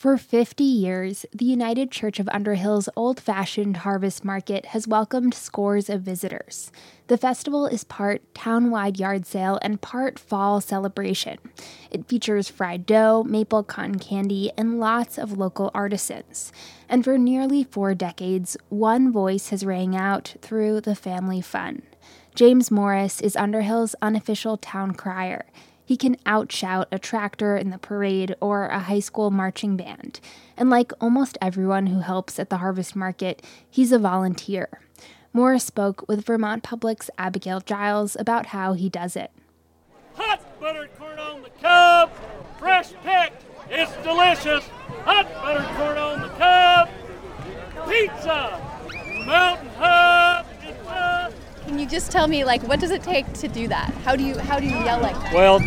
For 50 years, the United Church of Underhill's old-fashioned harvest market has welcomed scores of visitors. The festival is part town-wide yard sale and part fall celebration. It features fried dough, maple cotton candy, and lots of local artisans. And for nearly 4 decades, one voice has rang out through the family fun. James Morris is Underhill's unofficial town crier. He can outshout a tractor in the parade or a high school marching band. And like almost everyone who helps at the harvest market, he's a volunteer. Morris spoke with Vermont Public's Abigail Giles about how he does it. Hot buttered corn on the cob, fresh picked, it's delicious. Hot buttered corn on the cob, pizza, Mountain Hub, pizza. Can you just tell me, what does it take to do that? How do you yell like that? Well,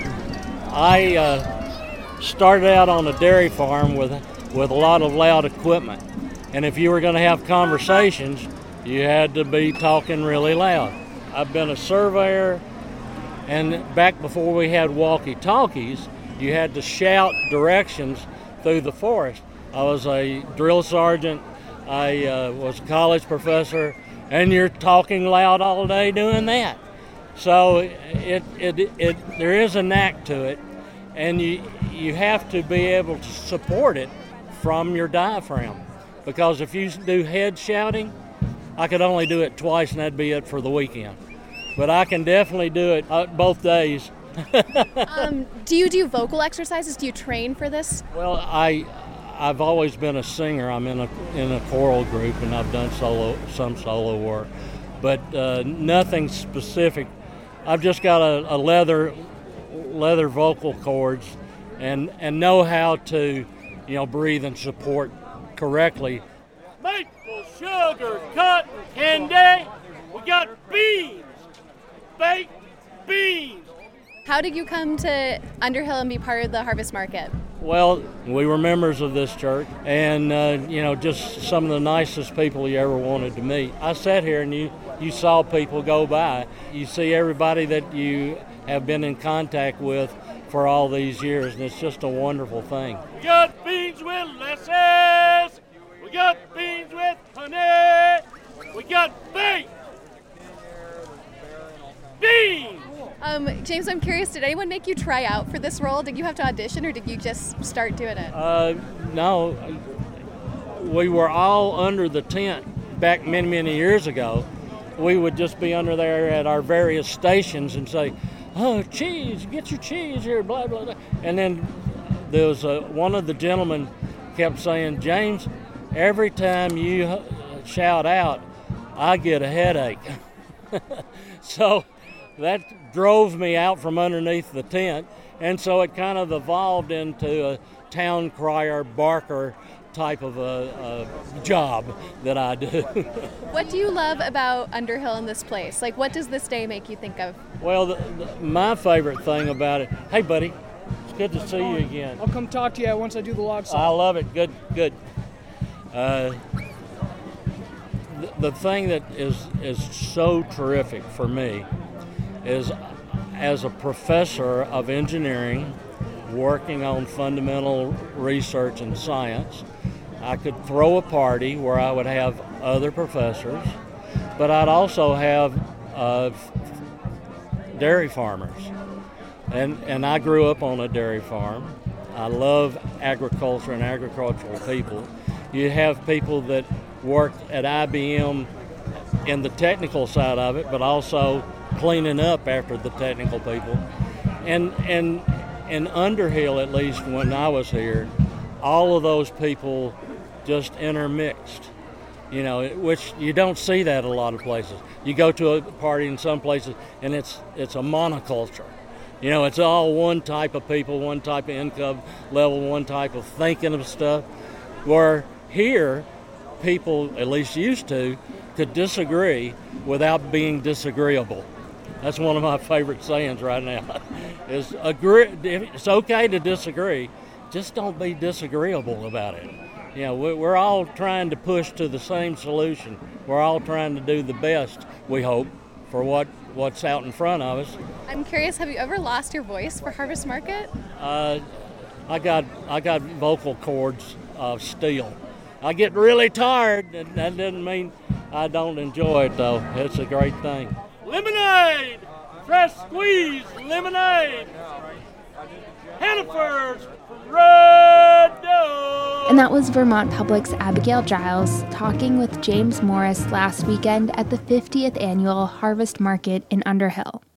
I started out on a dairy farm with a lot of loud equipment. And if you were going to have conversations, you had to be talking really loud. I've been a surveyor, and back before we had walkie-talkies, you had to shout directions through the forest. I was a drill sergeant, I was a college professor, and you're talking loud all day doing that. So there is a knack to it, and you have to be able to support it from your diaphragm. Because if you do head shouting, I could only do it twice, and that'd be it for the weekend. But I can definitely do it both days. Do you do vocal exercises? Do you train for this? Well, I've always been a singer. I'm in a choral group, and I've done some solo work, but nothing specific. I've just got a leather vocal cords, and know how to breathe and support correctly. Maple sugar cotton candy. We got beans, baked beans. How did you come to Underhill and be part of the harvest market? Well, we were members of this church, and just some of the nicest people you ever wanted to meet. I sat here, and you saw people go by. You see everybody that you have been in contact with for all these years, and it's just a wonderful thing. We got beans with molasses. We got beans with honey. We got baked beans. James, I'm curious, did anyone make you try out for this role? Did you have to audition, or did you just start doing it? No. We were all under the tent back many, many years ago. We would just be under there at our various stations and say, "Oh, cheese, get your cheese here, blah, blah, blah." And then there was one of the gentlemen kept saying, "James, every time you shout out, I get a headache." So that drove me out from underneath the tent, and so it kind of evolved into a town crier, barker type of a job that I do. What do you love about Underhill in this place? What does this day make you think of? Well, my favorite thing about it, hey buddy, it's good to see you again. I'll come talk to you once I do the log saw. I love it, good. The thing that is so terrific for me is, as a professor of engineering working on fundamental research and science, I could throw a party where I would have other professors, but I'd also have dairy farmers. And I grew up on a dairy farm. I love agriculture and agricultural people. You have people that worked at IBM in the technical side of it, but also cleaning up after the technical people. And in Underhill, at least when I was here, all of those people just intermixed, which you don't see that a lot of places. You go to a party in some places, and it's a monoculture. It's all one type of people, one type of income level, one type of thinking of stuff. Where here, people, at least used to, could disagree without being disagreeable. That's one of my favorite sayings right now. Is agree. It's okay to disagree, just don't be disagreeable about it. We're all trying to push to the same solution. We're all trying to do the best, we hope, for what's out in front of us. I'm curious, have you ever lost your voice for Harvest Market? I got vocal cords of steel. I get really tired. That doesn't mean I don't enjoy it, though. It's a great thing. Lemonade! Fresh squeezed lemonade! Hannaford's Red Dog! And that was Vermont Public's Abigail Giles talking with James Morris last weekend at the 50th Annual Harvest Market in Underhill.